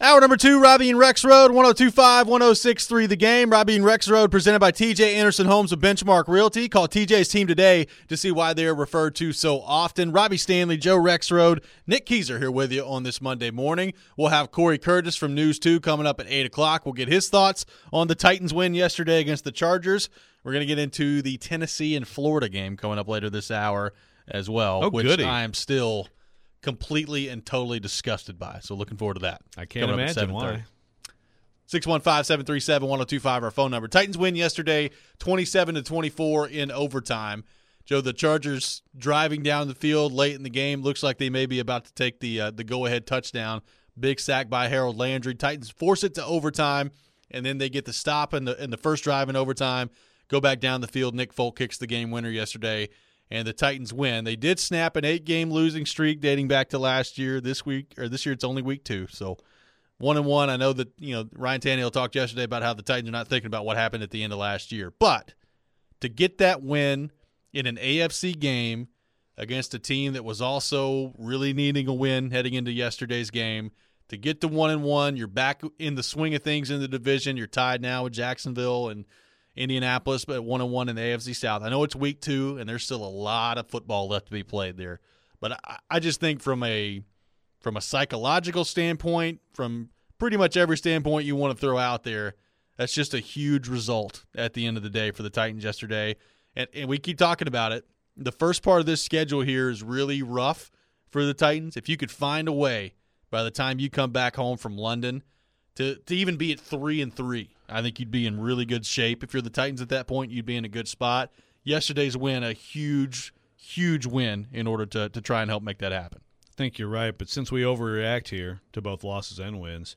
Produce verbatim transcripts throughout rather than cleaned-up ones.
Hour number two, Robbie and Rex Road, one oh two five, one oh six three The Game. Robbie and Rex Road presented by T J Anderson Homes of Benchmark Realty. Call T J's team today to see why they're referred to so often. Robbie Stanley, Joe Rex Road, Nick Keyser here with you on this Monday morning. We'll have Corey Curtis from News two coming up at eight o'clock. We'll get his thoughts on the Titans win yesterday against the Chargers. We're going to get into the Tennessee and Florida game coming up later this hour as well, oh, which goody. I am still completely and totally disgusted by. So looking forward to that. I can't imagine why. six one five, seven three seven, one oh two five, our phone number. Titans win yesterday, twenty-seven to twenty-four in overtime. Joe, the Chargers driving down the field late in the game. Looks like they may be about to take the uh, the go-ahead touchdown. Big sack by Harold Landry. Titans force it to overtime, and then they get the stop in the in the first drive in overtime. Go back down the field. Nick Folk kicks the game winner yesterday, and the Titans win. They did snap an eight-game losing streak dating back to last year. This week or this year, it's only week two, so one and one. I know that you know Ryan Tannehill talked yesterday about how the Titans are not thinking about what happened at the end of last year, but to get that win in an A F C game against a team that was also really needing a win heading into yesterday's game, to get to one and one, you're back in the swing of things in the division. You're tied now with Jacksonville and Indianapolis, but one and one in the A F C South. I know it's week two, and there's still a lot of football left to be played there, but I, I just think from a from a psychological standpoint, from pretty much every standpoint you want to throw out there, that's just a huge result at the end of the day for the Titans yesterday. And, and we keep talking about it. The first part of this schedule here is really rough for the Titans. If you could find a way by the time you come back home from London to, to even be at three and three, I think you'd be in really good shape. If you're the Titans at that point, you'd be in a good spot. Yesterday's win, a huge, huge win in order to, to try and help make that happen. I think you're right, but since we overreact here to both losses and wins,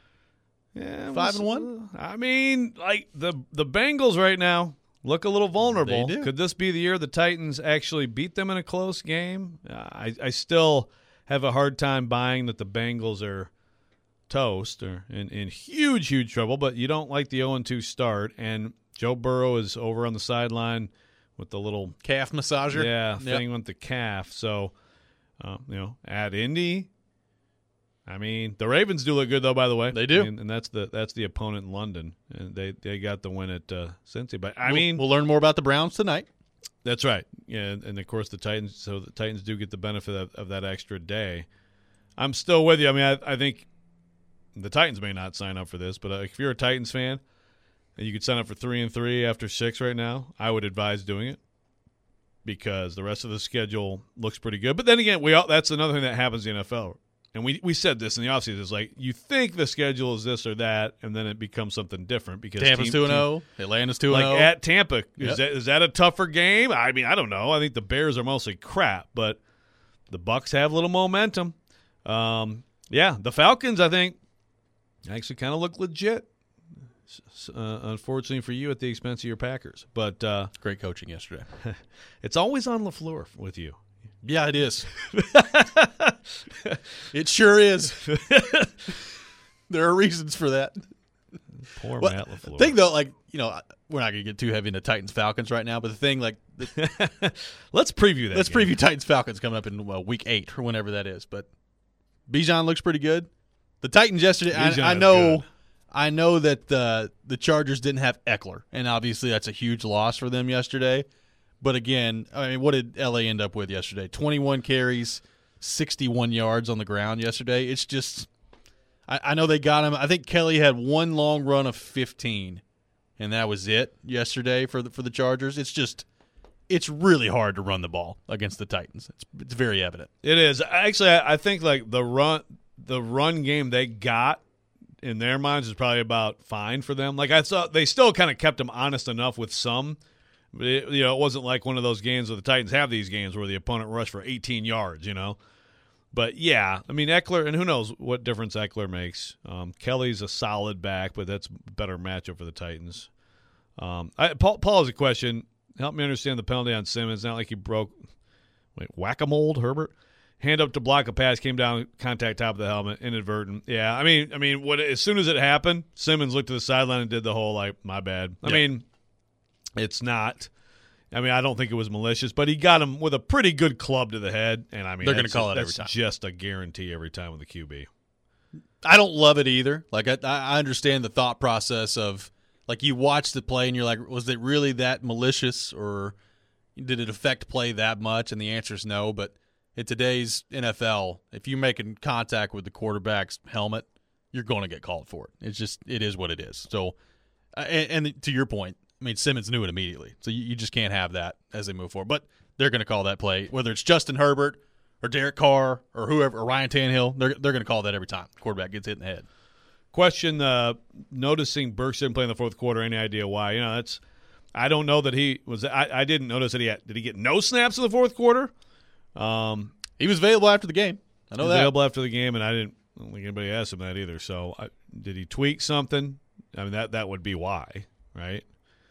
yeah, five and one. I mean, like the the Bengals right now look a little vulnerable. They do. Could this be the year the Titans actually beat them in a close game? Uh, I I still have a hard time buying that the Bengals are toast or in, in huge huge trouble. But you don't like the oh and two start, and Joe Burrow is over on the sideline with the little calf massager. Yeah, yep. thing with the calf. So. Uh, you know, at Indy, I mean, the Ravens do look good though. By the way, they do, and, and that's the that's the opponent in London, and they they got the win at uh, Cincy. But I we'll, mean, we'll learn more about the Browns tonight. That's right. Yeah, and, and of course the Titans. So the Titans do get the benefit of, of that extra day. I'm still with you. I mean, I, I think the Titans may not sign up for this, but uh, if you're a Titans fan and you could sign up for three and three after six right now, I would advise doing it. Because the rest of the schedule looks pretty good. But then again, we all, that's another thing that happens in the N F L. And we we said this in the offseason. It's like you think the schedule is this or that, and then it becomes something different. Because Tampa's two and oh, Atlanta's two and oh. Like at Tampa, yep. is, that, is that a tougher game? I mean, I don't know. I think the Bears are mostly crap, but the Bucs have a little momentum. Um, yeah, the Falcons, I think, actually kind of look legit. Uh, unfortunately for you, at the expense of your Packers. But uh, great coaching yesterday. It's always on LaFleur with you. Yeah, it is. It sure is. There are reasons for that. Poor well, Matt LaFleur. The thing, though, like, you know, we're not going to get too heavy into Titans-Falcons right now, but the thing, like, the, let's preview that. Let's game. preview Titans-Falcons coming up in well, week eight or whenever that is. But Bijan looks pretty good. The Titans yesterday, I, I know. Good. I know that the the Chargers didn't have Eckler, and obviously that's a huge loss for them yesterday. But again, I mean, what did L A end up with yesterday? twenty-one carries, sixty-one yards on the ground yesterday. It's just I, I know they got him. I think Kelly had one long run of fifteen, and that was it yesterday for the for the Chargers. It's just it's really hard to run the ball against the Titans. It's it's very evident. It is. Actually, I think like the run the run game they got in their minds is probably about fine for them. Like I thought, they still kind of kept them honest enough with some. But it, you know, it wasn't like one of those games where the Titans have these games where the opponent rushed for eighteen yards. You know, but yeah, I mean Eckler, and who knows what difference Eckler makes. Um, Kelly's a solid back, but that's a better matchup for the Titans. Um, I, Paul, Paul has a question. Help me understand the penalty on Simmons. Not like he broke. Wait, whack-a-mole, Herbert. Hand up to block a pass, came down, contact top of the helmet, inadvertent. Yeah, I mean, I mean, what as soon as it happened, Simmons looked to the sideline and did the whole like, my bad. I yeah. mean, it's not. I mean, I don't think it was malicious, but he got him with a pretty good club to the head, and I mean, they're going to call it every that's time. Just a guarantee every time with the Q B. I don't love it either. Like I, I understand the thought process of like you watch the play and you're like, was it really that malicious or did it affect play that much? And the answer is no. But in today's N F L, if you're making contact with the quarterback's helmet, you're going to get called for it. It's just it is what it is. So, uh, and, and to your point, I mean Simmons knew it immediately. So you, you just can't have that as they move forward. But they're going to call that play, whether it's Justin Herbert or Derek Carr or whoever, or Ryan Tannehill. They're they're going to call that every time the quarterback gets hit in the head. Question: uh, Noticing Burks didn't play in the fourth quarter. Any idea why? You know, that's I don't know that he was. I, I didn't notice that he had. Did he get no snaps in the fourth quarter? Um, he was available after the game. I know he was that. Available after the game, and I didn't. I don't think anybody asked him that either. So, I, did he tweak something? I mean, that that would be why, right?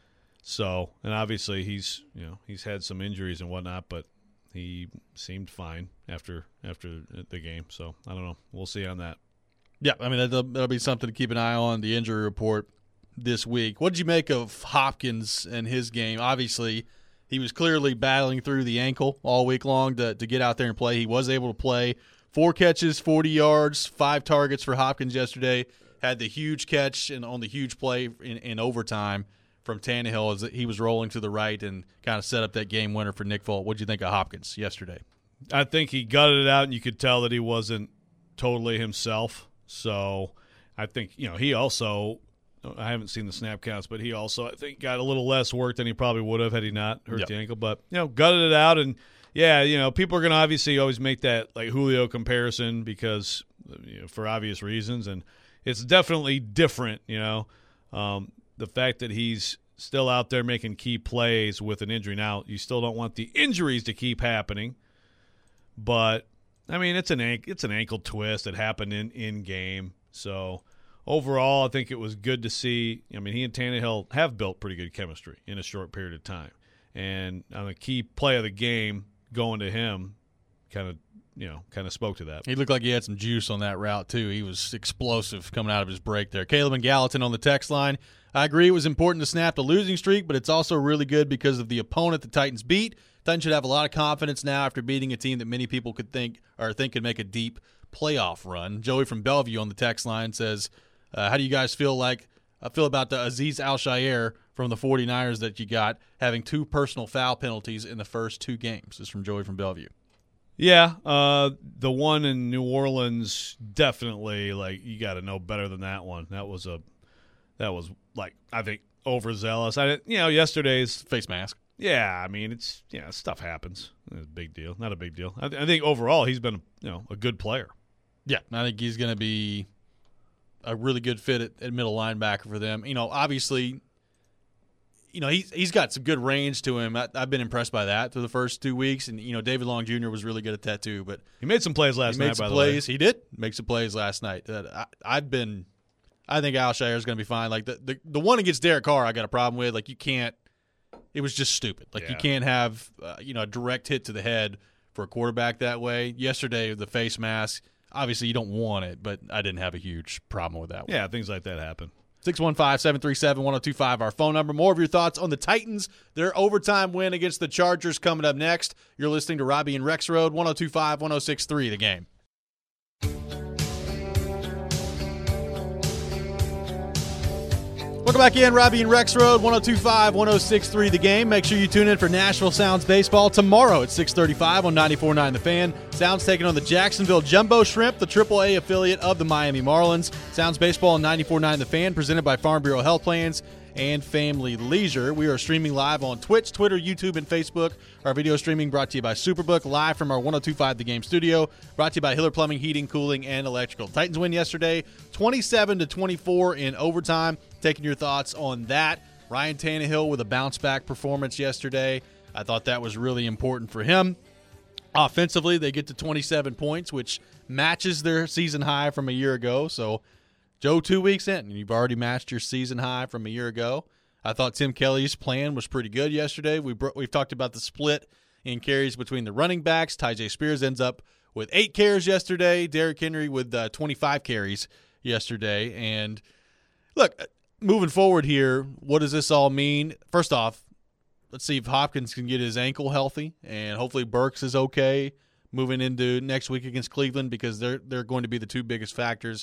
So, and obviously he's you know he's had some injuries and whatnot, but he seemed fine after after the game. So I don't know. We'll see on that. Yeah, I mean that'll, that'll be something to keep an eye on. The injury report this week. What did you make of Hopkins and his game? Obviously, he was clearly battling through the ankle all week long to to get out there and play. He was able to play. Four catches, forty yards, five targets for Hopkins yesterday. Had the huge catch and on the huge play in, in overtime from Tannehill as he was rolling to the right and kind of set up that game winner for Nick Folk. What did you think of Hopkins yesterday? I think he gutted it out, and you could tell that he wasn't totally himself. So I think, you know, he also – I haven't seen the snap counts, but he also, I think, got a little less work than he probably would have had he not hurt yep. the ankle. But, you know, gutted it out. And, yeah, you know, people are going to obviously always make that, like, Julio comparison because, you know, for obvious reasons. And it's definitely different, you know. Um, the fact that he's still out there making key plays with an injury. Now, you still don't want the injuries to keep happening. But, I mean, it's an ankle, it's an ankle twist that happened in, in game. So, overall, I think it was good to see. I mean, he and Tannehill have built pretty good chemistry in a short period of time. And on the key play of the game, going to him kind of, you know, kind of spoke to that. He looked like he had some juice on that route, too. He was explosive coming out of his break there. Caleb and Gallatin on the text line. I agree it was important to snap the losing streak, but it's also really good because of the opponent the Titans beat. Titans should have a lot of confidence now after beating a team that many people could think or think could make a deep playoff run. Joey from Bellevue on the text line says, uh, how do you guys feel like I feel about the Aziz Al-Shaair from the 49ers that you got having two personal foul penalties in the first two games? This is from Joey from Bellevue. Yeah, uh, the one in New Orleans definitely, like, you got to know better than that one. That was a that was like I think overzealous. I didn't, you know, yesterday's face mask. Yeah, I mean, it's, yeah, stuff happens. It's a big deal. Not a big deal. I, th- I think overall he's been, you know, a good player. Yeah, I think he's going to be a really good fit at, at middle linebacker for them. You know, obviously, you know, he's, he's got some good range to him. I, I've been impressed by that through the first two weeks. And, you know, David Long Junior was really good at that too. But he made some plays last he made night, some by plays. the way. He did make some plays last night. Uh, I, I've been – I think Al-Shaair is going to be fine. Like, the, the, the one against Derek Carr I got a problem with. Like, you can't – it was just stupid. Like, yeah. you can't have, uh, you know, a direct hit to the head for a quarterback that way. Yesterday, the face mask – obviously, you don't want it, but I didn't have a huge problem with that one. Yeah, things like that happen. six one five, seven three seven, one oh two five, our phone number. More of your thoughts on the Titans, their overtime win against the Chargers coming up next. You're listening to Robbie and Rex Road, one oh two five, one oh six three, The Game. Welcome back in, Robbie and Rex Road, one oh two five, one oh six three, The Game. Make sure you tune in for Nashville Sounds Baseball tomorrow at six thirty-five on ninety-four point nine The Fan. Sounds taking on the Jacksonville Jumbo Shrimp, the triple A affiliate of the Miami Marlins. Sounds Baseball on ninety-four point nine The Fan, presented by Farm Bureau Health Plans and Family Leisure. We are streaming live on Twitch, Twitter, YouTube, and Facebook. Our video streaming brought to you by Superbook, live from our one oh two five The Game studio, brought to you by Hiller Plumbing, Heating, Cooling, and Electrical. Titans win yesterday, twenty-seven to twenty-four in overtime. Taking your thoughts on that. Ryan Tannehill with a bounce-back performance yesterday. I thought that was really important for him. Offensively, they get to twenty-seven points, which matches their season high from a year ago. So, Joe, two weeks in, and you've already matched your season high from a year ago. I thought Tim Kelly's plan was pretty good yesterday. We bro- we've talked about the split in carries between the running backs. Tyjae Spears ends up with eight carries yesterday. Derrick Henry with uh, twenty-five carries yesterday. And, look, moving forward here, what does this all mean? First off, let's see if Hopkins can get his ankle healthy, and hopefully Burks is okay moving into next week against Cleveland, because they're they're going to be the two biggest factors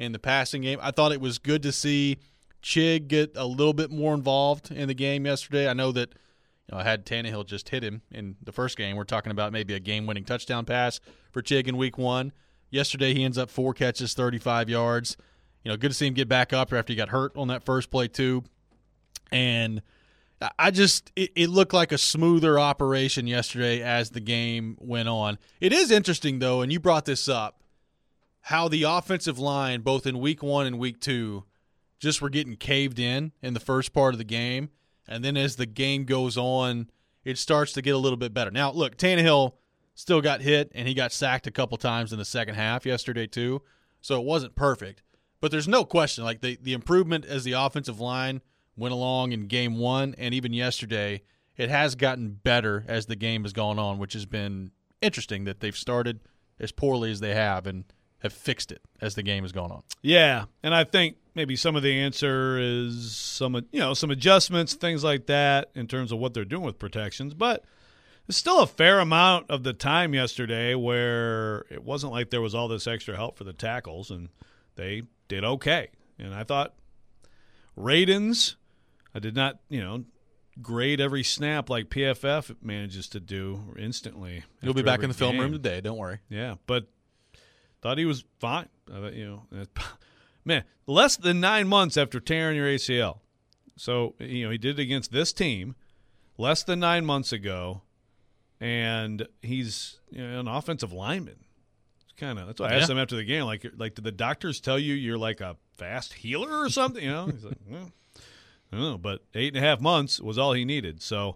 in the passing game. I thought it was good to see Chig get a little bit more involved in the game yesterday. I know that you know, I had Tannehill just hit him in the first game. We're talking about maybe a game-winning touchdown pass for Chig in week one. Yesterday he ends up four catches, thirty-five yards. You know, good to see him get back up after he got hurt on that first play too. And I just it, it looked like a smoother operation yesterday as the game went on. It is interesting, though, and you brought this up, how the offensive line, both in week one and week two, just were getting caved in in the first part of the game. And then as the game goes on, it starts to get a little bit better. Now, look, Tannehill still got hit, and he got sacked a couple times in the second half yesterday too, so it wasn't perfect. But there's no question, like the, the improvement as the offensive line went along in game one and even yesterday, it has gotten better as the game has gone on, which has been interesting that they've started as poorly as they have and have fixed it as the game has gone on. Yeah, and I think maybe some of the answer is some, you know, some adjustments, things like that in terms of what they're doing with protections. But there's still a fair amount of the time yesterday where it wasn't like there was all this extra help for the tackles, and they did okay. And I thought Radins, I did not, you know, grade every snap like P F F manages to do instantly. You'll be back in the game. film room today, don't worry. Yeah, but thought he was fine. Uh, you know, man, less than nine months after tearing your A C L. So, you know, he did it against this team less than nine months ago, and he's, you know, an offensive lineman. It's kind of that's why I asked yeah. him after the game, like, like, did the doctors tell you you're like a fast healer or something? You know, he's like, well, I don't know, but eight and a half months was all he needed. So,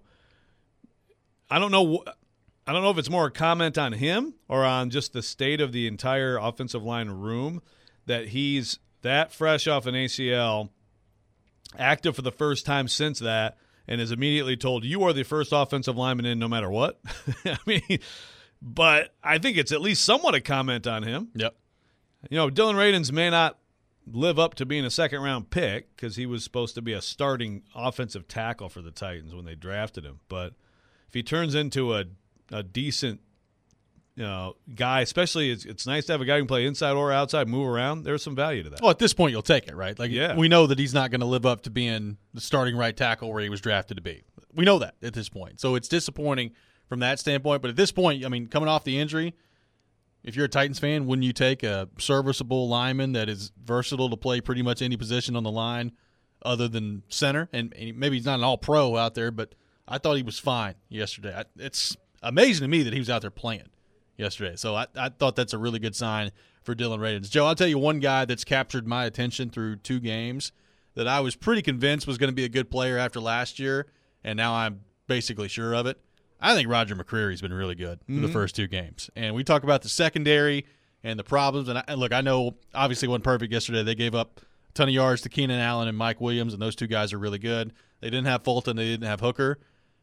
I don't know. Wh- I don't know if it's more a comment on him or on just the state of the entire offensive line room that he's that fresh off an A C L, active for the first time since that, and is immediately told, you are the first offensive lineman in no matter what. I mean, but I think it's at least somewhat a comment on him. Yep. You know, Dylan Radins may not live up to being a second-round pick because he was supposed to be a starting offensive tackle for the Titans when they drafted him. But if he turns into a a decent, you know, guy, especially it's, it's nice to have a guy who can play inside or outside, move around. There's some value to that. Well, at this point, you'll take it, right? Like, yeah. we know that he's not going to live up to being the starting right tackle where he was drafted to be. We know that at this point. So it's disappointing from that standpoint. But at this point, I mean, coming off the injury, if you're a Titans fan, wouldn't you take a serviceable lineman that is versatile to play pretty much any position on the line other than center? And, and maybe he's not an all-pro out there, but I thought he was fine yesterday. I, it's amazing to me that he was out there playing yesterday. So I, I thought that's a really good sign for Dylan Radins. Joe, I'll tell you one guy that's captured my attention through two games that I was pretty convinced was going to be a good player after last year, and now I'm basically sure of it. I think Roger McCreary's been really good mm-hmm. for the first two games. And we talk about the secondary and the problems. And, I, and look, I know obviously it wasn't perfect yesterday. They gave up a ton of yards to Keenan Allen and Mike Williams, and those two guys are really good. They didn't have Fulton. They didn't have Hooker.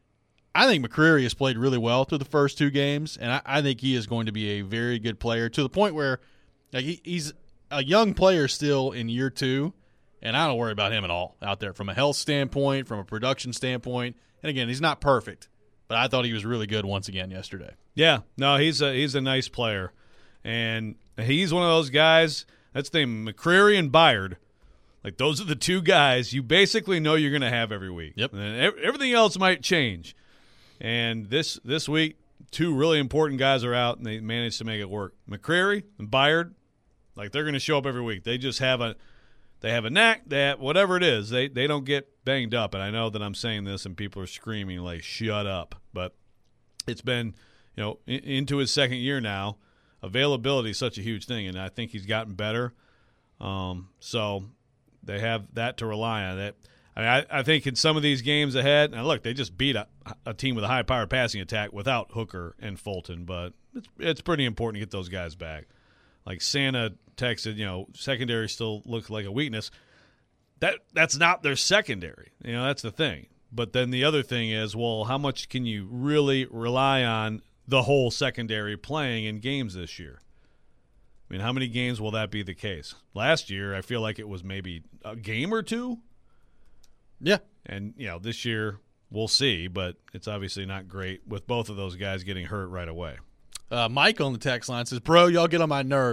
I think McCreary has played really well through the first two games, and I, I think he is going to be a very good player to the point where like, he, he's a young player still in year two, and I don't worry about him at all out there from a health standpoint, from a production standpoint. And, again, he's not perfect, but I thought he was really good once again yesterday. Yeah, no, he's a, he's a nice player, and he's one of those guys, that's the name, McCreary and Byard. Like, those are the two guys you basically know you're going to have every week. Yep. And everything else might change. And this this week, two really important guys are out, and they managed to make it work. McCreary and Byard, like they're going to show up every week. They just have a they have a knack. They have, whatever it is, they they don't get banged up. And I know that I'm saying this, and people are screaming like, "Shut up!" But it's been, you know, in, into his second year now. Availability is such a huge thing, and I think he's gotten better. Um, so they have that to rely on. That. I, mean, I, I think in some of these games ahead, and look, they just beat a, a team with a high-powered passing attack without Hooker and Fulton, but it's it's pretty important to get those guys back. Like Santa texted, you know, secondary still looks like a weakness. That That's not their secondary. You know, that's the thing. But then the other thing is, well, how much can you really rely on the whole secondary playing in games this year? I mean, how many games will that be the case? Last year, I feel like it was maybe a game or two. Yeah. And, you know, this year we'll see, but it's obviously not great with both of those guys getting hurt right away. Uh, Mike on the text line says, bro, y'all get on my nerves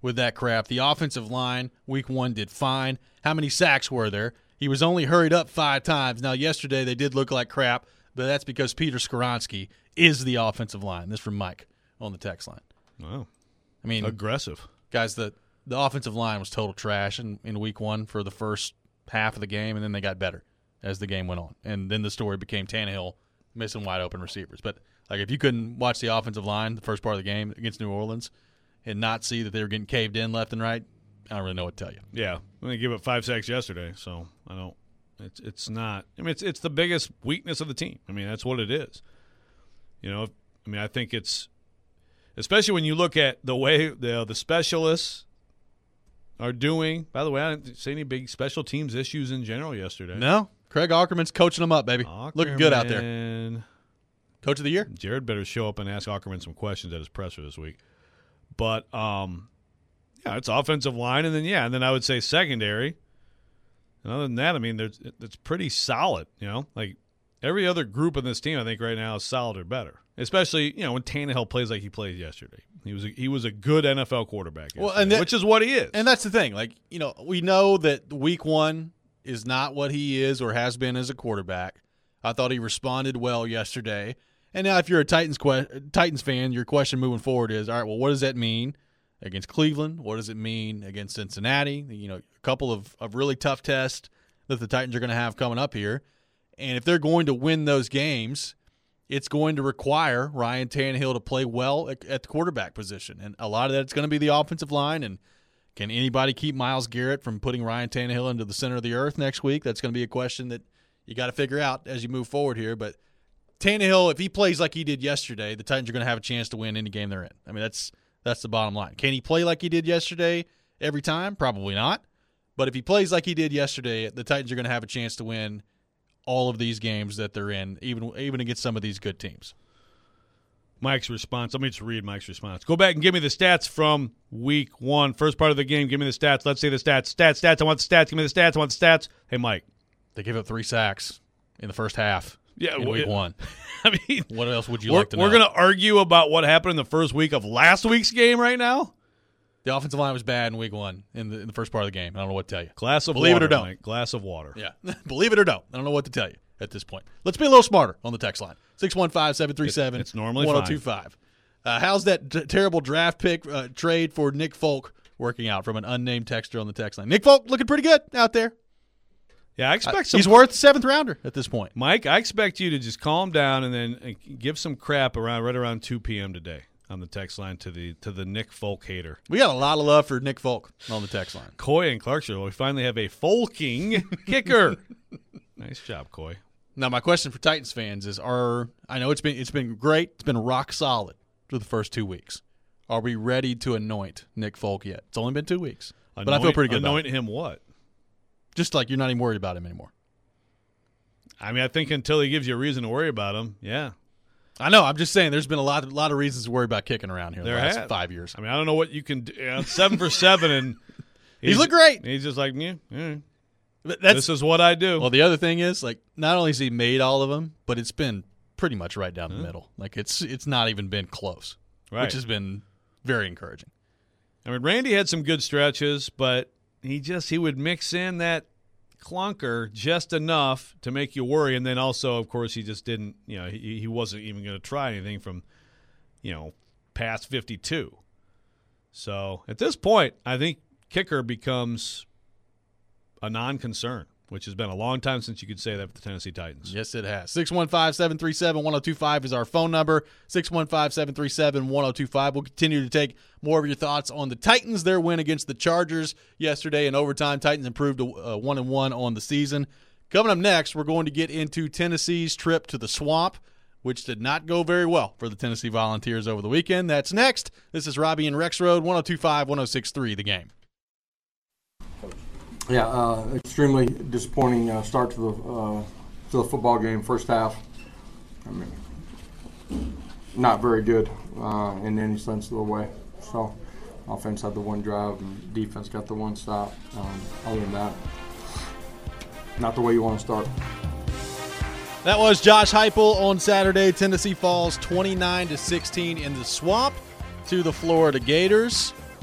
with that crap. The offensive line, week one, did fine. How many sacks were there? He was only hurried up five times. Now, yesterday they did look like crap, but that's because Peter Skoronski is the offensive line. This from Mike on the text line. Wow. I mean, aggressive. Guys, the, the offensive line was total trash in, in week one for the first half of the game, and then they got better as the game went on. And then the story became Tannehill missing wide open receivers. But like if you couldn't watch the offensive line the first part of the game against New Orleans and not see that they were getting caved in left and right, I don't really know what to tell you. Yeah, they gave up five sacks yesterday, so I don't. It's it's not. I mean, it's it's the biggest weakness of the team. I mean, that's what it is. You know, I mean, I think it's especially when you look at the way the the specialists are doing. By the way, I didn't see any big special teams issues in general yesterday. No, Craig Aukerman's coaching them up, baby. Aukerman, looking good out there. Coach of the year. Jared better show up and ask Aukerman some questions at his presser this week. But um. Yeah, it's offensive line, and then, yeah, and then I would say secondary. And other than that, I mean, there's, it's pretty solid, you know? Like, every other group in this team, I think, right now is solid or better. Especially, you know, when Tannehill plays like he played yesterday. He was a, he was a good N F L quarterback yesterday, well, and that, which is what he is. And that's the thing. Like, you know, we know that week one is not what he is or has been as a quarterback. I thought he responded well yesterday. And now if you're a Titans que- Titans fan, your question moving forward is, all right, well, what does that mean against Cleveland? What does it mean against Cincinnati? You know, a couple of, of really tough tests that the Titans are going to have coming up here. And if they're going to win those games, it's going to require Ryan Tannehill to play well at, at the quarterback position. And a lot of that's going to be the offensive line. And can anybody keep Myles Garrett from putting Ryan Tannehill into the center of the earth next week? That's going to be a question that you got to figure out as you move forward here. But Tannehill, if he plays like he did yesterday, the Titans are going to have a chance to win any game they're in. I mean, that's – That's the bottom line. Can he play like he did yesterday every time? Probably not. But if he plays like he did yesterday, the Titans are going to have a chance to win all of these games that they're in, even even against some of these good teams. Mike's response. Let me just read Mike's response. Go back and give me the stats from week one. First part of the game, give me the stats. Let's see the stats. Stats, stats. I want the stats. Give me the stats. I want the stats. Hey, Mike. They gave up three sacks in the first half. Yeah, in well, week yeah. one. I mean, what else would you we're, like to know? We're going to argue about what happened in the first week of last week's game right now? The offensive line was bad in week one in the, in the first part of the game. I don't know what to tell you. Glass of Believe water, it or don't. Mike. Glass of water. Yeah. Believe it or don't. I don't know what to tell you at this point. Let's be a little smarter on the text line. six one five, seven three seven, it's normally one oh two five. Uh, how's that t- terrible draft pick uh, trade for Nick Folk working out from an unnamed texter on the text line? Nick Folk looking pretty good out there. Yeah, I expect uh, some. He's worth seventh rounder at this point. Mike, I expect you to just calm down and then give some crap around right around two p.m. today on the text line to the to the Nick Folk hater. We got a lot of love for Nick Folk on the text line. Coy and Clarksville, we finally have a folking kicker. Nice job, Coy. Now, my question for Titans fans is: Are I know it's been it's been great, it's been rock solid for the first two weeks. Are we ready to anoint Nick Folk yet? It's only been two weeks, anoint, but I feel pretty good. Anoint about it. him what? Just like you're not even worried about him anymore. I mean, I think until he gives you a reason to worry about him, yeah. I know. I'm just saying there's been a lot, a lot of reasons to worry about kicking around here in there the last has. five years. I mean, I don't know what you can do. You know, seven for seven, and he's looked great. He's just like, yeah, yeah. That's, this is what I do. Well, the other thing is, like, not only has he made all of them, but it's been pretty much right down the huh? middle. Like, it's it's not even been close, right. which has been very encouraging. I mean, Randy had some good stretches, but he just he would mix in that clunker just enough to make you worry, and then also, of course, he just didn't. You know, he he wasn't even going to try anything from, you know, past fifty-two. So at this point, I think kicker becomes a non-concern, which has been a long time since you could say that for the Tennessee Titans. Yes, it has. six one five, seven three seven, one oh two five is our phone number. six one five, seven three seven, one oh two five. We'll continue to take more of your thoughts on the Titans, their win against the Chargers yesterday in overtime. Titans improved to uh, one and one on the season. Coming up next, we're going to get into Tennessee's trip to the Swamp, which did not go very well for the Tennessee Volunteers over the weekend. That's next. This is Robbie and Rex Road, one oh two five, one oh six three, The Game. Yeah, uh, extremely disappointing uh, start to the uh, to the football game. First half, I mean, not very good uh, in any sense of the way. So, offense had the one drive, and defense got the one stop. Um, other than that, not the way you want to start. That was Josh Heupel on Saturday. Tennessee falls twenty-nine to sixteen in the Swamp to the Florida Gators.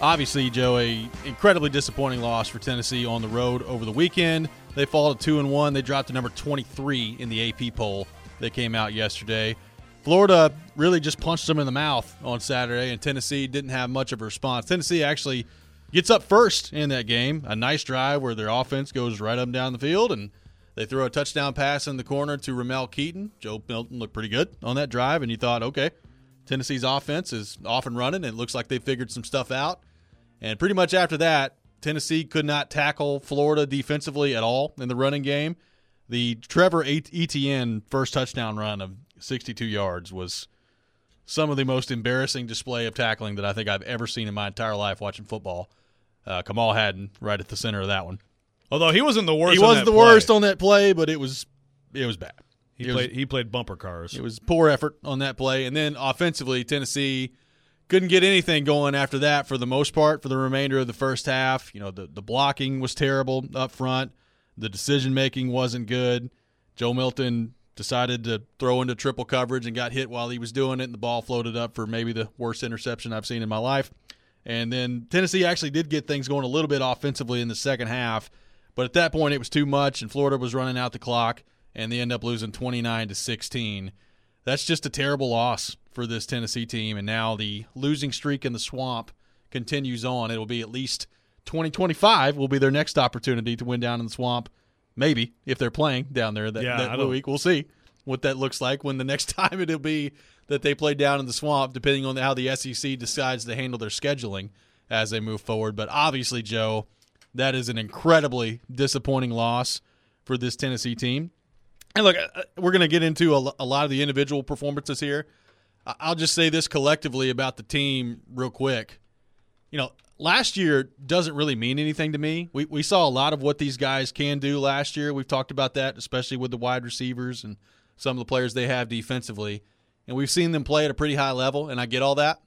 Obviously, Joe, a incredibly disappointing loss for Tennessee on the road over the weekend. They fall to two and one. They dropped to number twenty-three in the A P poll that came out yesterday. Florida really just punched them in the mouth on Saturday, and Tennessee didn't have much of a response. Tennessee actually gets up first in that game. A nice drive where their offense goes right up and down the field, and they throw a touchdown pass in the corner to Ramel Keaton. Joe Milton looked pretty good on that drive, and you thought, okay, Tennessee's offense is off and running, and it looks like they figured some stuff out. And pretty much after that, Tennessee could not tackle Florida defensively at all in the running game. The Trevor Etienne first touchdown run of sixty-two yards was some of the most embarrassing display of tackling that I think I've ever seen in my entire life watching football. Uh, Kamal Hadden right at the center of that one. Although he wasn't the worst. He on wasn't that the play. worst on that play, but it was it was bad. He it played was, he played bumper cars. It was poor effort on that play, and then offensively, Tennessee couldn't get anything going after that for the most part for the remainder of the first half. You know, the the blocking was terrible up front. The decision making wasn't good. Joe Milton decided to throw into triple coverage and got hit while he was doing it, and the ball floated up for maybe the worst interception I've seen in my life. And then Tennessee actually did get things going a little bit offensively in the second half, but at that point it was too much, and Florida was running out the clock, and they end up losing twenty-nine to sixteen. That's just a terrible loss for this Tennessee team, and now the losing streak in the swamp continues on. It'll be at least twenty twenty-five will be their next opportunity to win down in the swamp. Maybe, if they're playing down there that, yeah, that week. We'll see what that looks like when the next time it'll be that they play down in the swamp, depending on how the S E C decides to handle their scheduling as they move forward. But obviously, Joe, that is an incredibly disappointing loss for this Tennessee team. And look, we're going to get into a, a lot of the individual performances here. I'll just say this collectively about the team real quick. You know, last year doesn't really mean anything to me. We we saw a lot of what these guys can do last year. We've talked about that, especially with the wide receivers and some of the players they have defensively. And we've seen them play at a pretty high level, and I get all that.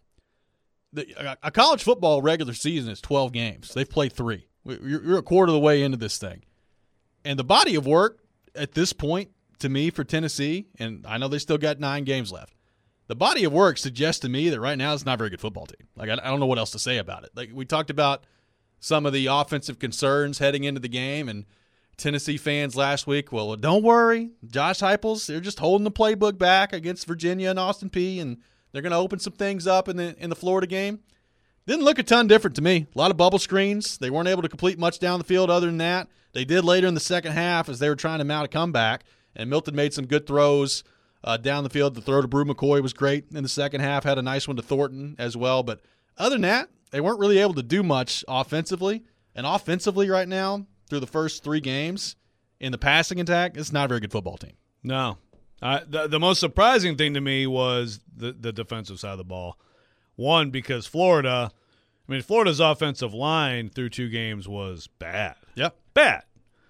The, a college football regular season is twelve games. They've played three. You're, you're a quarter of the way into this thing. And the body of work at this point, to me, for Tennessee, and I know they still got nine games left, the body of work suggests to me that right now it's not a very good football team. Like, I, I don't know what else to say about it. Like, we talked about some of the offensive concerns heading into the game, and Tennessee fans last week, well, don't worry. Josh Heupels, they're just holding the playbook back against Virginia and Austin Peay, and they're going to open some things up in the in the Florida game. Didn't look a ton different to me. A lot of bubble screens. They weren't able to complete much down the field other than that. They did later in the second half as they were trying to mount a comeback, and Milton made some good throws uh, down the field. The throw to Brew McCoy was great in the second half, had a nice one to Thornton as well. But other than that, they weren't really able to do much offensively. And offensively right now, through the first three games in the passing attack, it's not a very good football team. No. Uh, the, the most surprising thing to me was the, the defensive side of the ball. One, because Florida, I mean, Florida's offensive line through two games was bad. Yep. Bad.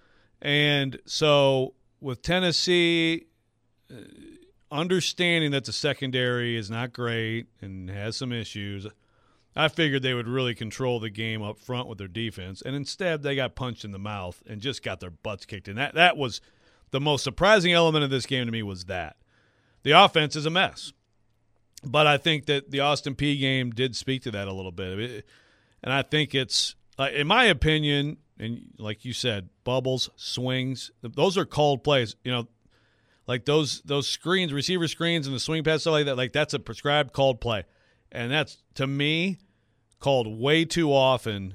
And so with Tennessee uh, understanding that the secondary is not great and has some issues, I figured they would really control the game up front with their defense, and instead they got punched in the mouth and just got their butts kicked in. That that was the most surprising element of this game to me was that. The offense is a mess. But I think that the Austin Peay game did speak to that a little bit. And I think it's, in my opinion, and like you said, bubbles, swings, those are called plays. You know, like those those screens, receiver screens and the swing pass, stuff like that, like that's a prescribed called play. And that's, to me, called way too often,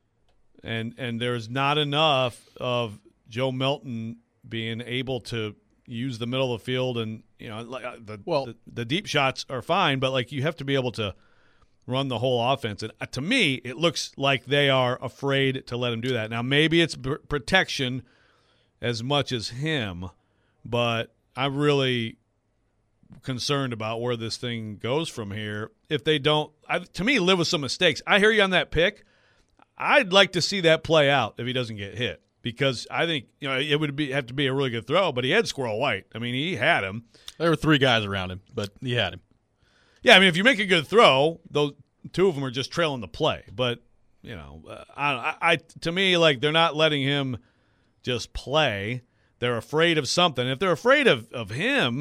and and there's not enough of Joe Milton being able to use the middle of the field, and you know the, well, the the deep shots are fine, but like you have to be able to run the whole offense. And to me, it looks like they are afraid to let him do that. Now maybe it's b- protection as much as him, but I'm really concerned about where this thing goes from here. If they don't, I, to me, live with some mistakes. I hear you on that pick. I'd like to see that play out if he doesn't get hit, because I think you know it would be have to be a really good throw. But he had Squirrel White. I mean, he had him. There were three guys around him, but he had him. Yeah, I mean, if you make a good throw, those two of them are just trailing the play. But you know, uh, I, I to me, like they're not letting him just play. They're afraid of something. If they're afraid of of him,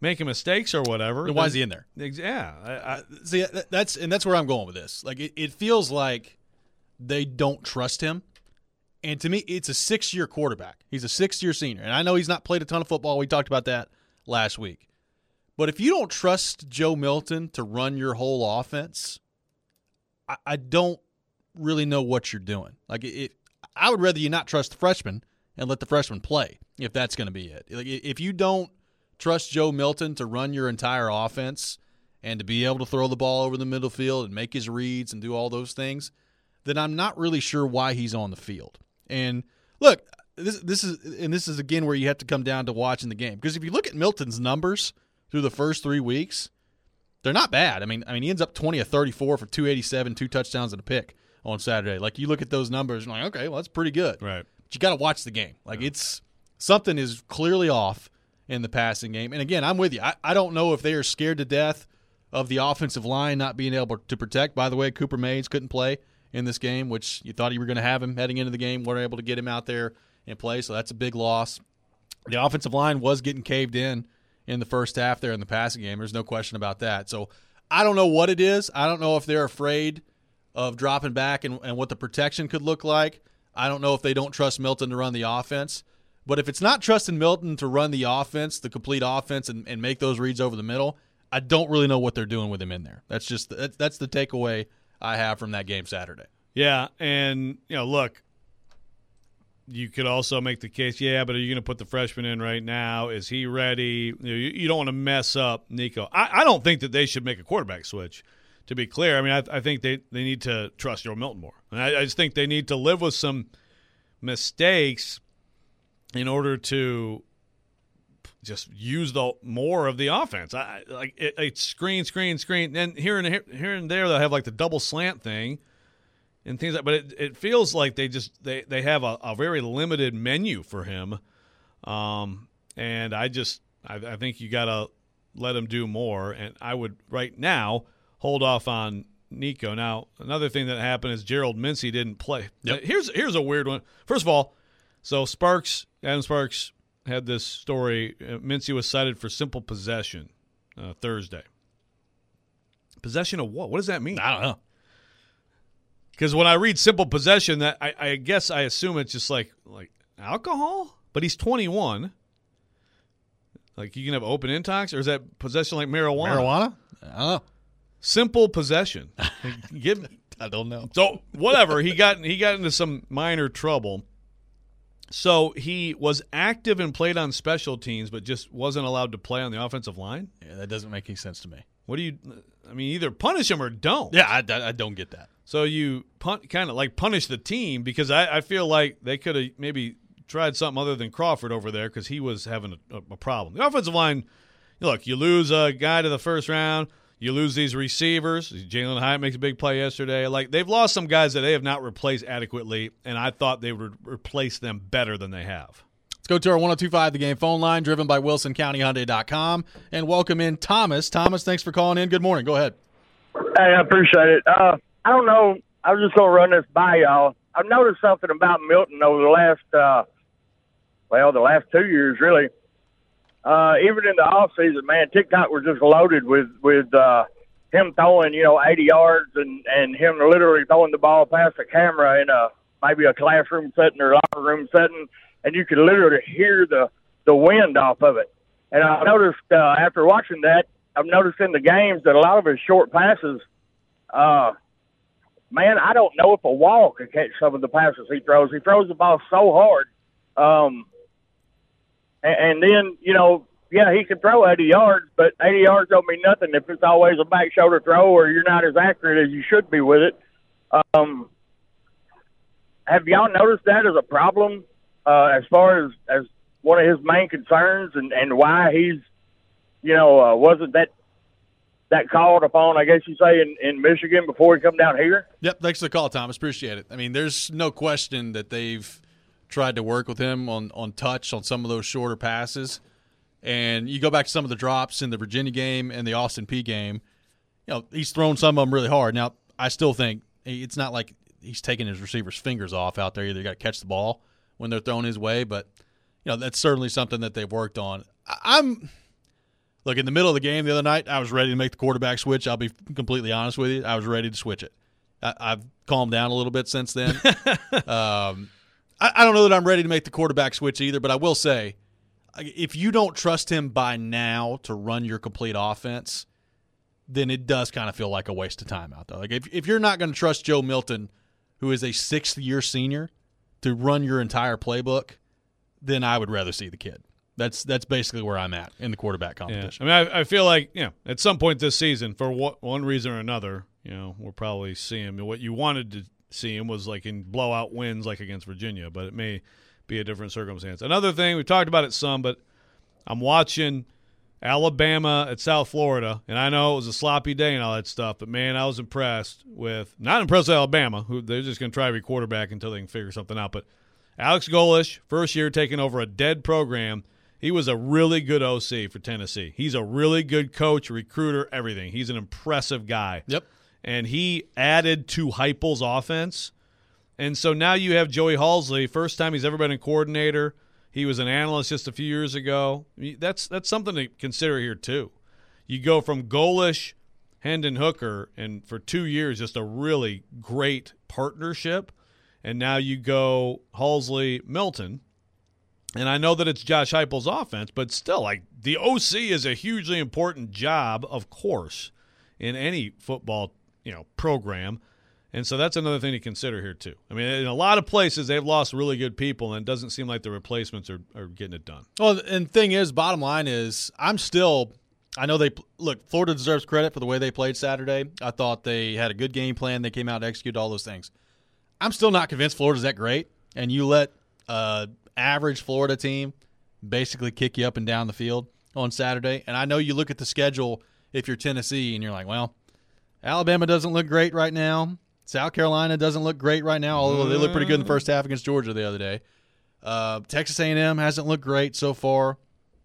making mistakes or whatever. Then why is he in there? Yeah. I, I, See, that's and that's where I'm going with this. Like, it, it feels like they don't trust him. And to me, it's a six-year quarterback. He's a six-year senior. And I know he's not played a ton of football. We talked about that last week. But if you don't trust Joe Milton to run your whole offense, I, I don't really know what you're doing. Like, it, I would rather you not trust the freshman and let the freshman play if that's going to be it. Like, if you don't trust Joe Milton to run your entire offense and to be able to throw the ball over the middle field and make his reads and do all those things, then I'm not really sure why he's on the field. And look, this this is and this is again where you have to come down to watching the game, because if you look at Milton's numbers through the first three weeks, they're not bad. I mean, I mean he ends up twenty of thirty-four for two eighty-seven, two touchdowns and a pick on Saturday. Like, you look at those numbers and you're like, okay, well, that's pretty good. Right. But you got to watch the game. Like, yeah. it's something is clearly off in the passing game. And again, I'm with you. I, I don't know if they are scared to death of the offensive line not being able to protect. By the way, Cooper Mays couldn't play in this game, which you thought you were going to have him heading into the game. Weren't able to get him out there and play, so that's a big loss. The offensive line was getting caved in in the first half there in the passing game. There's no question about that. So I don't know what it is. I don't know if they're afraid of dropping back and, and what the protection could look like. I don't know if they don't trust Milton to run the offense. But if it's not trusting Milton to run the offense, the complete offense, and, and make those reads over the middle, I don't really know what they're doing with him in there. That's just that's, that's the takeaway I have from that game Saturday. Yeah, and, you know, look, you could also make the case, yeah, but are you going to put the freshman in right now? Is he ready? You know, you, you don't want to mess up Nico. I, I don't think that they should make a quarterback switch, to be clear. I mean, I, I think they, they need to trust Joe Milton more. And I, I just think they need to live with some mistakes in order to just use the more of the offense. I like it, it's screen, screen, screen. Then here and here, here and there, they'll have like the double slant thing and things like. But it, it feels like they just they, they have a, a very limited menu for him. Um, and I just I, I think you got to let him do more. And I would right now hold off on Nico. Now another thing that happened is Gerald Mincey didn't play. Yep. Here's here's a weird one. First of all, so Sparks Adam Sparks had this story. Uh, Mincey was cited for simple possession uh, Thursday. Possession of what? What does that mean? I don't know. Because when I read simple possession, that I, I guess I assume it's just like like alcohol. But he's twenty-one. Like you can have open intox, or is that possession like marijuana? Marijuana? I don't know. Simple possession. Give me, I don't know. So whatever, he got he got into some minor trouble. So he was active and played on special teams, but just wasn't allowed to play on the offensive line? Yeah, that doesn't make any sense to me. What do you – I mean, either punish him or don't. Yeah, I, I, I don't get that. So you pun- kind of like punish the team, because I, I feel like they could have maybe tried something other than Crawford over there, because he was having a, a problem. The offensive line, look, you lose a guy to the first round – you lose these receivers. Jalen Hyatt makes a big play yesterday. Like, they've lost some guys that they have not replaced adequately, and I thought they would replace them better than they have. Let's go to our one oh two five The Game phone line, driven by Wilson County Hyundai dot com, and welcome in Thomas. Thomas, thanks for calling in. Good morning. Go ahead. Hey, I appreciate it. Uh, I don't know. I was just going to run this by y'all. I've noticed something about Milton over the last, uh, well, the last two years, really. Uh, even in the off season, man, TikTok was just loaded with with uh, him throwing, you know, eighty yards and, and him literally throwing the ball past the camera in a maybe a classroom setting or locker room setting, and you could literally hear the the wind off of it. And I noticed uh, after watching that, I've noticed in the games that a lot of his short passes, uh, man, I don't know if a wall could catch some of the passes he throws. He throws the ball so hard. Um, And then, you know, yeah, he can throw eighty yards, but eighty yards don't mean nothing if it's always a back shoulder throw or you're not as accurate as you should be with it. Um, have y'all noticed that as a problem uh, as far as, as one of his main concerns and, and why he's, you know, uh, wasn't that that called upon, I guess you say, in, in Michigan before he come down here? Yep, thanks for the call, Thomas. Appreciate it. I mean, there's no question that they've tried to work with him on, on touch on some of those shorter passes. And you go back to some of the drops in the Virginia game and the Austin Peay game, you know, he's thrown some of them really hard. Now, I still think it's not like he's taking his receivers' fingers off out there. Either got to catch the ball when they're thrown his way, but, you know, that's certainly something that they've worked on. I'm Look, in the middle of the game the other night, I was ready to make the quarterback switch. I'll be completely honest with you. I was ready to switch it. I, I've calmed down a little bit since then. um, I, I don't know that I'm ready to make the quarterback switch either, but I will say, if you don't trust him by now to run your complete offense, then it does kind of feel like a waste of time out there. Like if, if you're not going to trust Joe Milton, who is a sixth-year senior, to run your entire playbook, then I would rather see the kid. That's that's basically where I'm at in the quarterback competition. Yeah. I mean, I, I feel like, you know, at some point this season, for what, one reason or another, you know, we'll probably see him. What you wanted to see him was like in blowout wins like against Virginia, but it may be a different circumstance. Another thing, we've talked about it some, but I'm watching Alabama at South Florida, and I know it was a sloppy day and all that stuff, but, man, I was impressed with – not impressed with Alabama, who they're just going to try to be quarterback until they can figure something out, but Alex Golesh, first year taking over a dead program. He was a really good O C for Tennessee. He's a really good coach, recruiter, everything. He's an impressive guy. Yep. And he added to Heupel's offense. And so now you have Joey Halzle, first time he's ever been a coordinator. He was an analyst just a few years ago. That's that's something to consider here too. You go from Golesh, Hendon Hooker, and for two years just a really great partnership. And now you go Halzle, Milton. And I know that it's Josh Heupel's offense, but still, like, the O C is a hugely important job, of course, in any football, you know, program. And so that's another thing to consider here, too. I mean, in a lot of places, they've lost really good people, and it doesn't seem like the replacements are, are getting it done. Well, and the thing is, bottom line is, I'm still – I know they – look, Florida deserves credit for the way they played Saturday. I thought they had a good game plan. They came out and executed all those things. I'm still not convinced Florida's that great, and you let uh, – average Florida team basically kick you up and down the field on Saturday. And I know you look at the schedule if you're Tennessee and you're like, well, Alabama doesn't look great right now. South Carolina doesn't look great right now, although they looked pretty good in the first half against Georgia the other day. Uh, Texas A and M hasn't looked great so far.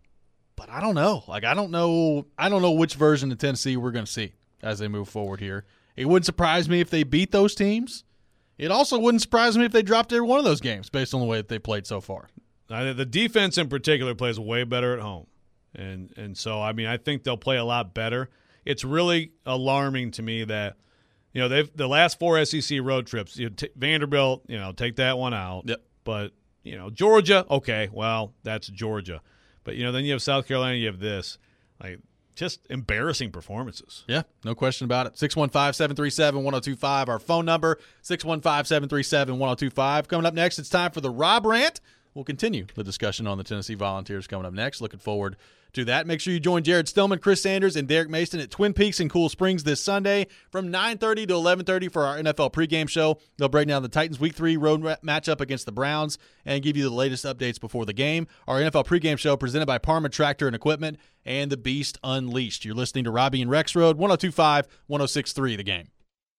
But I don't know. Like I don't know I don't know which version of Tennessee we're going to see as they move forward here. It wouldn't surprise me if they beat those teams. It also wouldn't surprise me if they dropped every one of those games based on the way that they played so far. Uh, the defense in particular plays way better at home. And and so, I mean, I think they'll play a lot better. It's really alarming to me that, you know, they've the last four S E C road trips, you know, t- Vanderbilt, you know, take that one out. Yep. But, you know, Georgia, okay, well, that's Georgia. But, you know, then you have South Carolina, you have this. Like, just embarrassing performances. Yeah, no question about it. six one five, seven three seven, one oh two five, our phone number, six one five, seven three seven, one oh two five. Coming up next, it's time for the Rob Rant. We'll continue the discussion on the Tennessee Volunteers coming up next. Looking forward to that. Make sure you join Jared Stillman, Chris Sanders, and Derek Mason at Twin Peaks in Cool Springs this Sunday from nine thirty to eleven thirty for our N F L pregame show. They'll break down the Titans' Week three road matchup against the Browns and give you the latest updates before the game. Our N F L pregame show presented by Parma Tractor and Equipment and the Beast Unleashed. You're listening to Robbie and Rex Road, one oh two five, one oh six three The Game.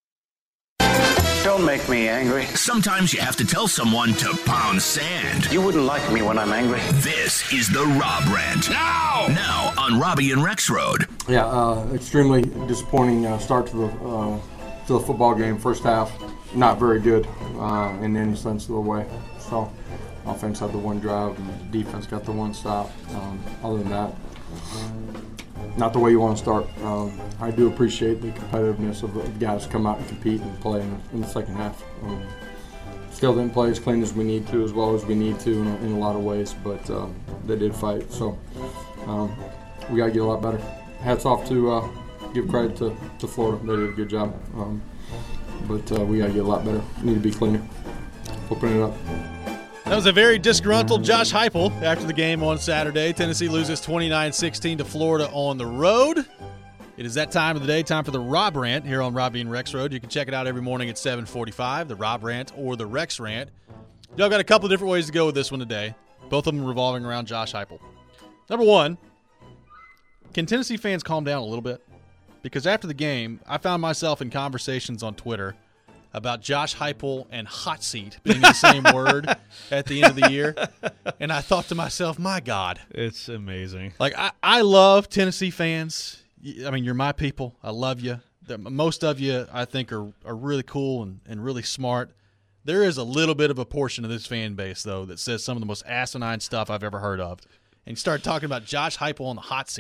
Don't make me angry. Sometimes you have to tell someone to pound sand. You wouldn't like me when I'm angry. This is the Rob Rant. Now! Now on Robbie and Rex Road. Yeah, uh, extremely disappointing uh, start to the uh, to the football game. First half, not very good uh, in any sense of the way. So, offense had the one drive, and defense got the one stop. Um, other than that, not the way you want to start. Um, I do appreciate the competitiveness of the guys come out and compete and play in, in the second half. Um, still didn't play as clean as we need to, as well as we need to in a, in a lot of ways, but um, they did fight. So um, we got to get a lot better. Hats off to uh, give credit to, to Florida. They did a good job. Um, but uh, we got to get a lot better. Need to be cleaner. Open it up. That was a very disgruntled Josh Heupel after the game on Saturday. Tennessee loses twenty-nine sixteen to Florida on the road. It is that time of the day, time for the Rob Rant here on Robbie and Rex Road. You can check it out every morning at seven forty-five, the Rob Rant or the Rex Rant. Y'all got a couple different ways to go with this one today, both of them revolving around Josh Heupel. Number one, can Tennessee fans calm down a little bit? Because after the game, I found myself in conversations on Twitter about Josh Heupel and hot seat being the same word at the end of the year. And I thought to myself, my God. It's amazing. Like, I, I love Tennessee fans. I mean, you're my people. I love you. Most of you, I think, are, are really cool and, and really smart. There is a little bit of a portion of this fan base, though, that says some of the most asinine stuff I've ever heard of. And you start talking about Josh Heupel on the hot seat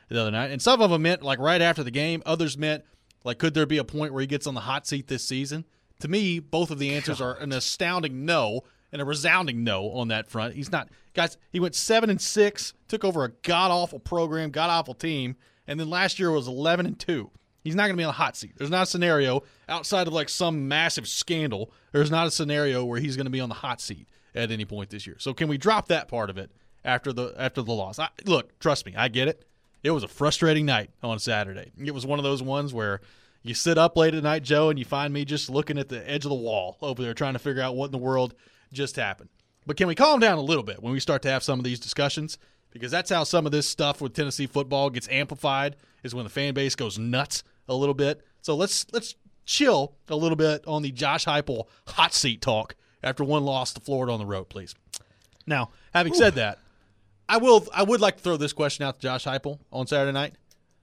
the other night. And some of them meant like right after the game. Others meant like could there be a point where he gets on the hot seat this season? To me, both of the answers are an astounding no and a resounding no on that front. He's not – guys, he went seven and six, took over a god-awful program, god-awful team, and then last year was eleven and two. He's not going to be on the hot seat. There's not a scenario outside of like some massive scandal. There's not a scenario where he's going to be on the hot seat at any point this year. So can we drop that part of it after the after the loss? I, look, trust me, I get it. It was a frustrating night on Saturday. It was one of those ones where you sit up late at night, Joe, and you find me just looking at the edge of the wall over there trying to figure out what in the world just happened. But can we calm down a little bit when we start to have some of these discussions? Because that's how some of this stuff with Tennessee football gets amplified, is when the fan base goes nuts a little bit. So let's let's chill a little bit on the Josh Heupel hot seat talk after one loss to Florida on the road, please. Now, having Ooh. said that, I will I would like to throw this question out to Josh Heupel on Saturday night.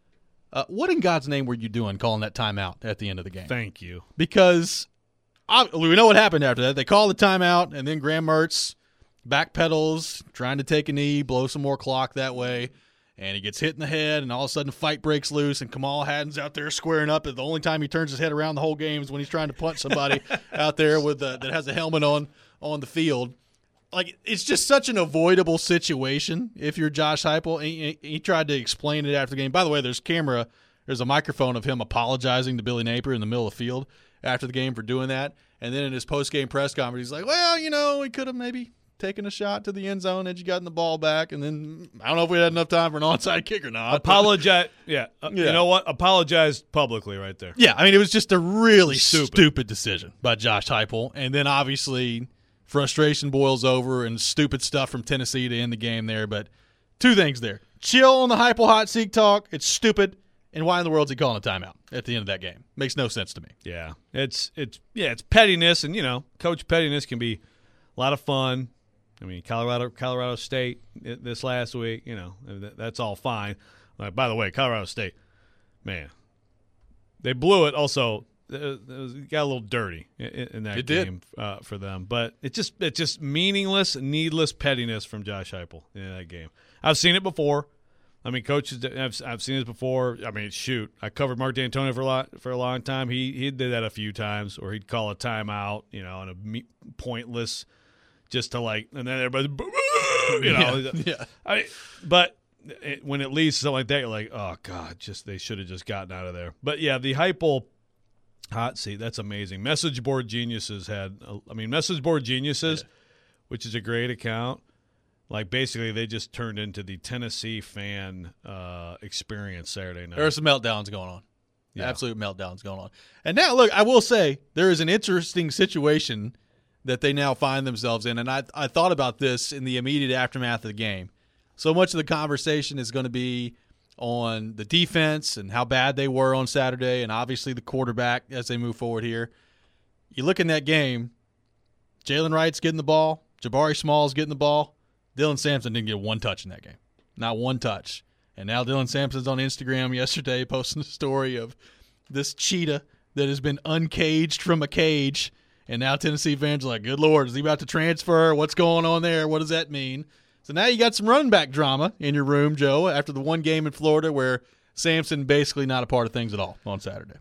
Uh, what in God's name were you doing calling that timeout at the end of the game? Thank you. Because I, we know what happened after that. They call the timeout, and then Graham Mertz backpedals, trying to take a knee, blow some more clock that way. And he gets hit in the head, and all of a sudden a fight breaks loose, and Kamal Haddon's out there squaring up. And the only time he turns his head around the whole game is when he's trying to punch somebody out there with the, that has a helmet on on the field. Like, it's just such an avoidable situation if you're Josh Heupel. He, he tried to explain it after the game. By the way, there's camera, there's a microphone of him apologizing to Billy Napier in the middle of the field after the game for doing that. And then in his post-game press conference, he's like, well, you know, we could have maybe – taking a shot to the end zone had you gotten the ball back, and then I don't know if we had enough time for an onside kick or not. Apologize. Yeah. Uh, yeah. You know what? Apologize publicly right there. Yeah, I mean, it was just a really Stupid. stupid decision by Josh Heupel, and then obviously frustration boils over and stupid stuff from Tennessee to end the game there. But two things there. Chill on the Heupel hot seat talk. It's stupid. And why in the world is he calling a timeout at the end of that game? Makes no sense to me. Yeah. It's it's yeah, it's pettiness, and you know, Coach Pettiness can be a lot of fun. I mean, Colorado, Colorado State this last week, you know, that's all fine. Like, by the way, Colorado State, man, they blew it. Also, it got a little dirty in that it game uh, for them. But it's just it's just meaningless, needless pettiness from Josh Heupel in that game. I've seen it before. I mean, coaches, I've, I've seen this before. I mean, shoot, I covered Mark D'Antoni for a lot for a long time. He he did that a few times, or he'd call a timeout, you know, and a me- pointless. Just to like, and then everybody, you know, yeah, yeah. I, but it, when it leads to something like that, you're like, oh god, just they should have just gotten out of there. But yeah, the Heupel hot seat, that's amazing. Message Board Geniuses had, I mean, Message Board Geniuses, yeah. which is a great account. Like basically, they just turned into the Tennessee fan uh, experience Saturday night. There are some meltdowns going on. Yeah. Absolute meltdowns going on. And now, look, I will say there is an interesting situation that they now find themselves in. And I I thought about this in the immediate aftermath of the game. So much of the conversation is going to be on the defense and how bad they were on Saturday, and obviously the quarterback as they move forward here. You look in that game, Jalen Wright's getting the ball, Jabari Small's getting the ball. Dylan Sampson didn't get one touch in that game. Not one touch. And now Dylan Sampson's on Instagram yesterday posting a story of this cheetah that has been uncaged from a cage. And now Tennessee fans are like, good Lord, is he about to transfer? What's going on there? What does that mean? So now you got some running back drama in your room, Joe, after the one game in Florida where Sampson basically not a part of things at all on Saturday.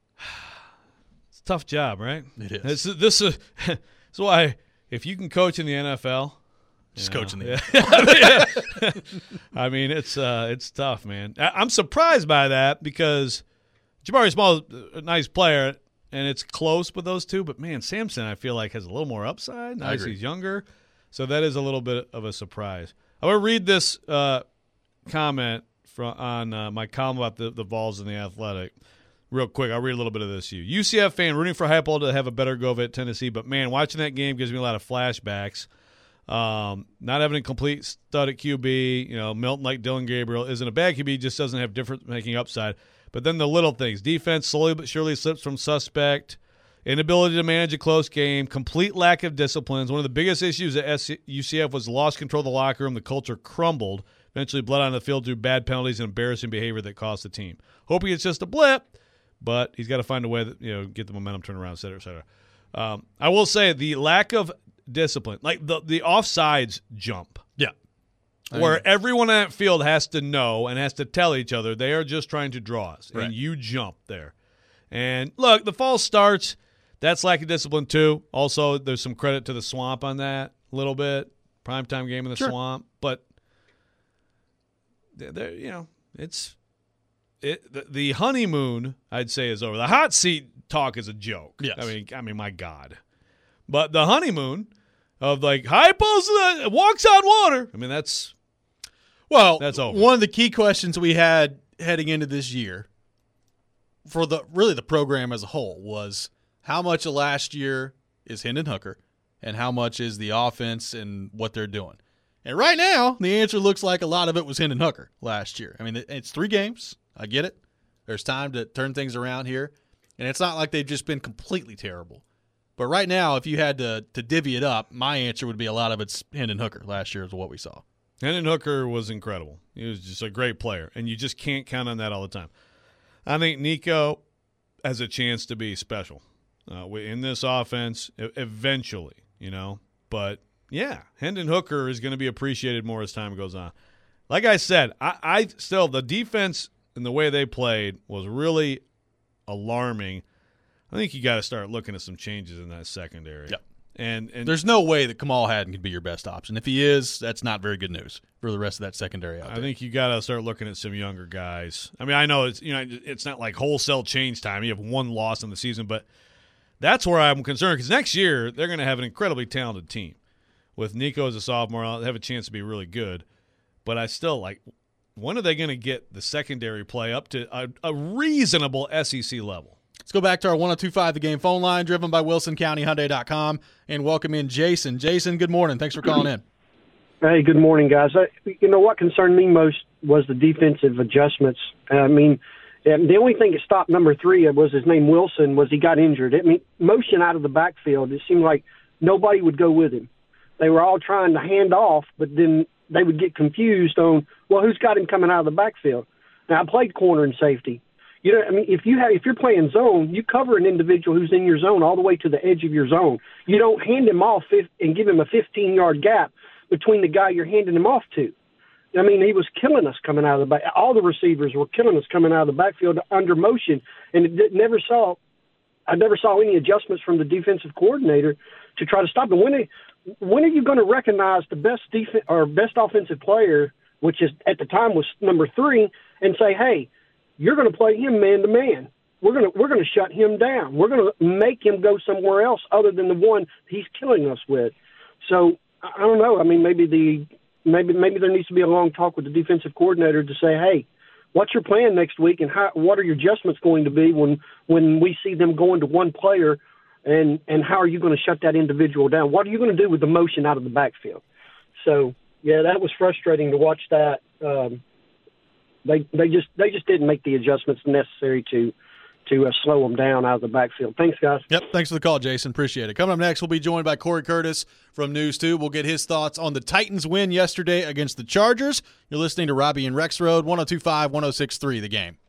It's a tough job, right? It is. This, this, is, this is why if you can coach in the N F L, just know, coaching the yeah. I mean, it's uh, it's tough, man. I, I'm surprised by that because Jabari Small is a nice player. And it's close with those two, but, man, Sampson, I feel like, has a little more upside. I agree. He's younger, so that is a little bit of a surprise. I will read this uh, comment from on uh, my column about the, the Vols and the Athletic real quick. I'll read a little bit of this to you. U C F fan rooting for Heupel to have a better go of it at Tennessee, but, man, watching that game gives me a lot of flashbacks. Um, not having a complete stud at Q B, you know, Milton like Dylan Gabriel isn't a bad Q B, just doesn't have difference making upside. But then the little things. Defense slowly but surely slips from suspect. Inability to manage a close game. Complete lack of disciplines. One of the biggest issues at U C F was lost control of the locker room. The culture crumbled. Eventually bled on the field through bad penalties and embarrassing behavior that cost the team. Hoping it's just a blip, but he's got to find a way that, you know, get the momentum turned around, et cetera, et cetera. Um, I will say the lack of discipline, like the, the offsides jump. Yeah. I where mean, everyone on that field has to know and has to tell each other they are just trying to draw us, right. and you jump there. And look, the false starts, that's lack of discipline too. Also, there's some credit to the Swamp on that a little bit. Primetime game in the sure. Swamp, but they're, they're, you know, it's it. The, the honeymoon, I'd say, is over. The hot seat talk is a joke. Yes. I mean, I mean, my God. But the honeymoon of like high post uh, walks on water. I mean, that's well, that's over. One of the key questions we had heading into this year for the really the program as a whole was how much of last year is Hendon Hooker and how much is the offense and what they're doing. And right now, the answer looks like a lot of it was Hendon Hooker last year. I mean, it's three games. I get it. There's time to turn things around here. And it's not like they've just been completely terrible. But right now, if you had to, to divvy it up, my answer would be a lot of it's Hendon Hooker last year is what we saw. Hendon Hooker was incredible. He was just a great player, and you just can't count on that all the time. I think Nico has a chance to be special uh, in this offense eventually, you know. But, yeah, Hendon Hooker is going to be appreciated more as time goes on. Like I said, I, I still – the defense and the way they played was really alarming. I think you got to start looking at some changes in that secondary. Yep. And, and there's no way that Kamal Hadden could be your best option. If he is, that's not very good news for the rest of that secondary out there. I think you got to start looking at some younger guys. I mean, I know it's you know it's not like wholesale change time. You have one loss in the season, but that's where I'm concerned because next year they're going to have an incredibly talented team. With Nico as a sophomore, they have a chance to be really good. But I still like, when are they going to get the secondary play up to a, a reasonable S E C level? Let's go back to our one oh two five The Game phone line, driven by Wilson County Hyundai dot com, and welcome in Jason. Jason, good morning. Thanks for calling in. Hey, good morning, guys. I, you know, what concerned me most was the defensive adjustments. I mean, the only thing that stopped number three was his name Wilson, was he got injured. I mean, motion out of the backfield, it seemed like nobody would go with him. They were all trying to hand off, but then they would get confused on, well, who's got him coming out of the backfield? Now, I played corner and safety. You know, I mean, if you have, if you're playing zone, you cover an individual who's in your zone all the way to the edge of your zone. You don't hand him off and give him a fifteen-yard gap between the guy you're handing him off to. I mean, he was killing us coming out of the back. All the receivers were killing us coming out of the backfield under motion, and it did, never saw. I never saw any adjustments from the defensive coordinator to try to stop him. When they, when are you going to recognize the best defense or best offensive player, which is at the time was number three, and say, hey, you're going to play him man to man. We're going to we're going to shut him down. We're going to make him go somewhere else other than the one he's killing us with. So I don't know. I mean, maybe the maybe maybe there needs to be a long talk with the defensive coordinator to say, hey, what's your plan next week, and how, what are your adjustments going to be when when we see them going to one player, and and how are you going to shut that individual down? What are you going to do with the motion out of the backfield? So yeah, that was frustrating to watch that. Um, They they just they just didn't make the adjustments necessary to to uh, slow them down out of the backfield. Thanks, guys. Yep, thanks for the call, Jason. Appreciate it. Coming up next, we'll be joined by Corey Curtis from News two. We'll get his thoughts on the Titans' win yesterday against the Chargers. You're listening to Robbie and Rex Road, one oh two five, one oh six three The Game.